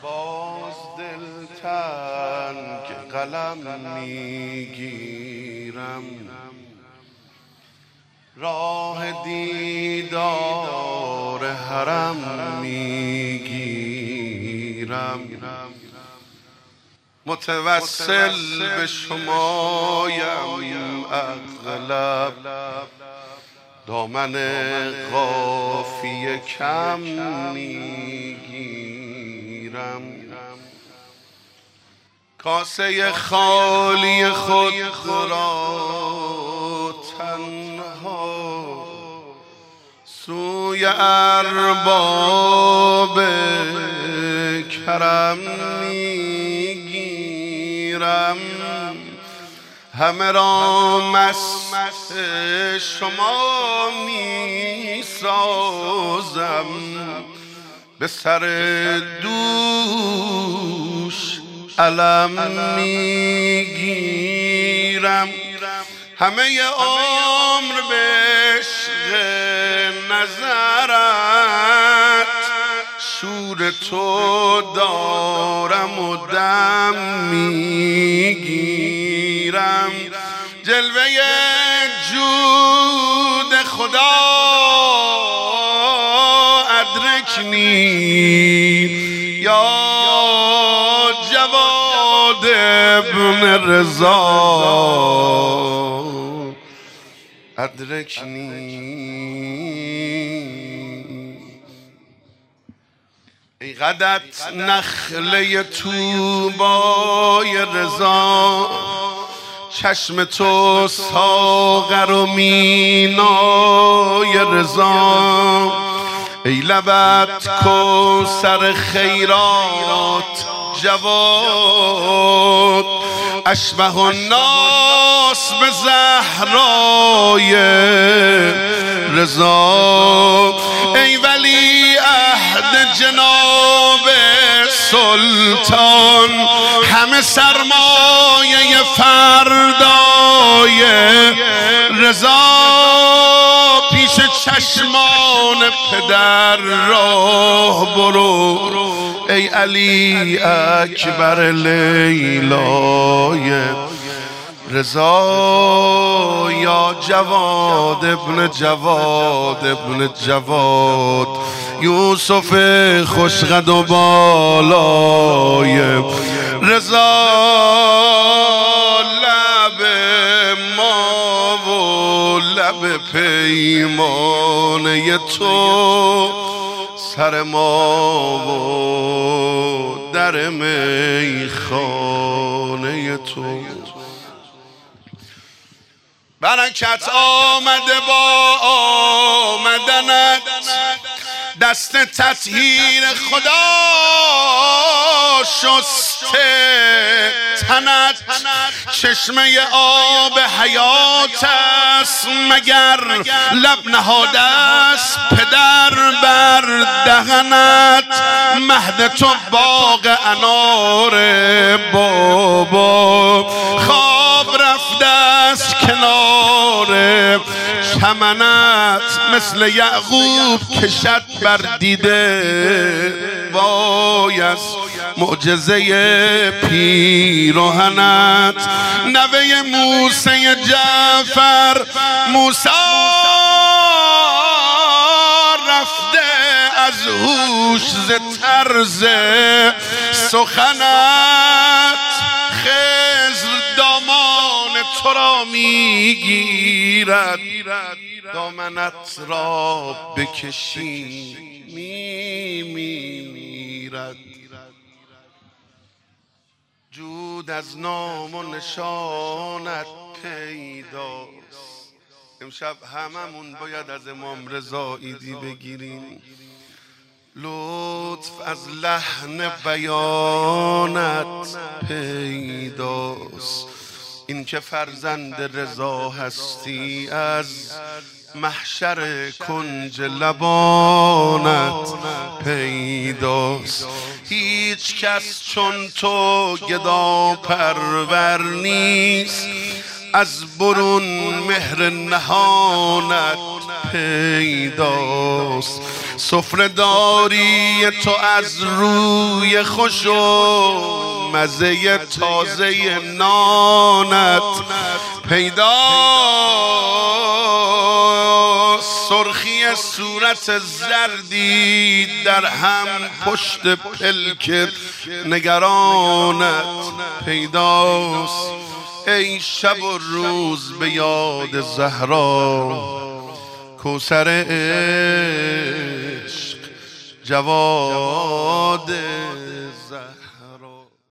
باز دلتنگ قلم میگیرم، راه دیدار حرم میگیرم. متوسل به شمایم اغلب، دامن قافیه کم میگیرم. کاسه خالی خود را تنها سوی ارباب کرم میگیرم. همه را مست شما می سازم، به سر دوش علم میگیرم. همه عمر به عشق نظرت شور تو دارم و دم میگیرم. جلوه جود خدا ادرکنی یا جواد ابن رضا ادرکنی. ای قدت نخله طوبای رضا، چشم تو ساغر و مینای رضا. ای لبت کوثر خیرات جواد، اشبه الناس به زهرای رضا. ای ولی عهد جناب سلطان، همه سرمایه فردای رضا. پیش چشمان پدر راه برو، ای علی اکبر لیلای رضا. یا جواد ابن جواد ابن جواد، یوسف خوشقد و بالای رضا. لب ما و لب پیمانه تو، سر ما و در میخانه تو. برکت آمده با آمدنت، دست تطهیر خدا شسته تنت. چشمه آب حیات است مگر، لب نهاده است پدر بر دهنت. مهد تو باغ انار بابا، خواب رفته است کنار چمنت. مثل یعقوب کشد بر دیده، وای از معجزه پیراهنت. نوه موسی جعفر موسی رفته از هوش ز طرز سخنت. خضر دامان تو را میگیرد، دامنت را بکشی میمیرد. جود از نام و نشانت پیداست. امشب هممون باید از امام رضا عیدی بگیریم. لطف از لحن بیانت پیداست. این که فرزند رضا هستی، از محشر کنج لبانت پیداست. هیچ کس چون تو گدا پرور نیست، از برون مهر نهانت پیداست. سفره داری تو از روی خوش و مزه تازه نانت پیداست. سرخی صورت زردی در هم پشت پلک نگرانت پیداست. ای شب و روز به یاد زهرا، کوثر عشق جواد